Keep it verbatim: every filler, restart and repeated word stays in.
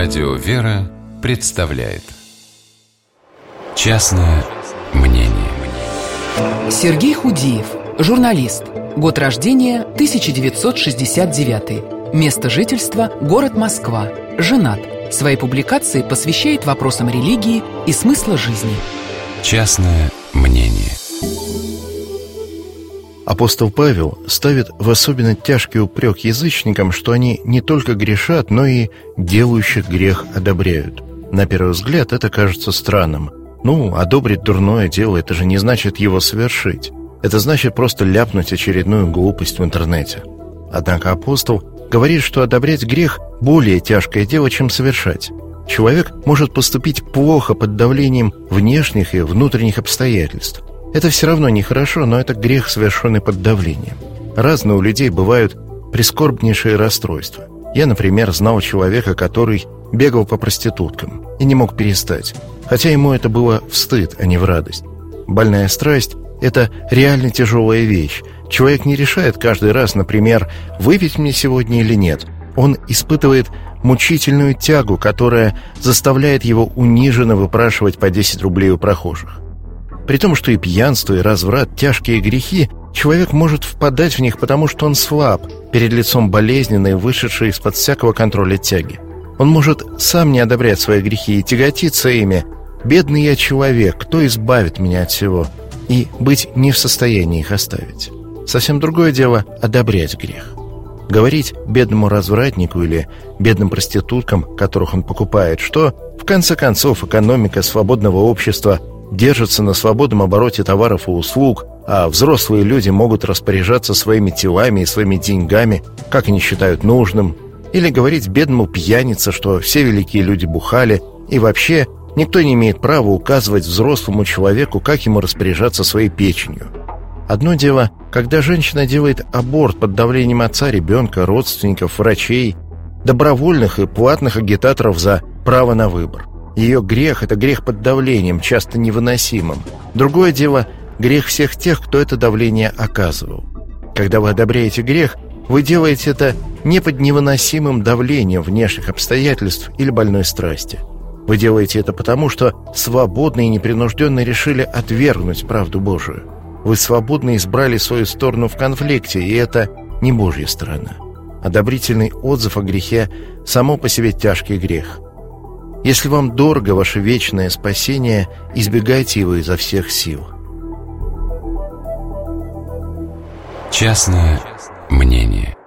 Радио «Вера» представляет «Частное мнение». Сергей Худиев, журналист. Год рождения тысяча девятьсот шестьдесят девятый. Место жительства – город Москва. Женат. Свои публикации посвящает вопросам религии и смысла жизни. Частное мнение. Апостол Павел ставит в особенно тяжкий упрек язычникам, что они не только грешат, но и делающих грех одобряют. На первый взгляд это кажется странным. Ну, одобрить дурное дело – это же не значит его совершить. Это значит просто ляпнуть очередную глупость в интернете. Однако апостол говорит, что одобрять грех – более тяжкое дело, чем совершать. Человек может поступить плохо под давлением внешних и внутренних обстоятельств. Это все равно нехорошо, но это грех, совершенный под давлением. Разные у людей бывают прискорбнейшие расстройства. Я, например, знал человека, который бегал по проституткам и не мог перестать, хотя ему это было в стыд, а не в радость. Больная страсть – это реально тяжелая вещь. Человек не решает каждый раз, например, выпить мне сегодня или нет. Он испытывает мучительную тягу, которая заставляет его униженно выпрашивать по десять рублей у прохожих. При том, что и пьянство, и разврат – тяжкие грехи, человек может впадать в них, потому что он слаб перед лицом болезненной, вышедшей из-под всякого контроля тяги. Он может сам не одобрять свои грехи и тяготиться ими. «Бедный я человек, кто избавит меня от всего?» И быть не в состоянии их оставить. Совсем другое дело – одобрять грех. Говорить бедному развратнику или бедным проституткам, которых он покупает, что, в конце концов, экономика свободного общества держится на свободном обороте товаров и услуг, а взрослые люди могут распоряжаться своими телами и своими деньгами, как они считают нужным. Или говорить бедному пьянице, что все великие люди бухали, и вообще никто не имеет права указывать взрослому человеку, как ему распоряжаться своей печенью. Одно дело, когда женщина делает аборт под давлением отца, ребенка, родственников, врачей, добровольных и платных агитаторов за право на выбор. Ее грех – это грех под давлением, часто невыносимым. Другое дело – грех всех тех, кто это давление оказывал. Когда вы одобряете грех, вы делаете это не под невыносимым давлением внешних обстоятельств или больной страсти. Вы делаете это потому, что свободно и непринужденно решили отвергнуть правду Божию. Вы свободно избрали свою сторону в конфликте, и это не Божья сторона. Одобрительный отзыв о грехе – само по себе тяжкий грех. Если вам дорого ваше вечное спасение, избегайте его изо всех сил. Частное мнение.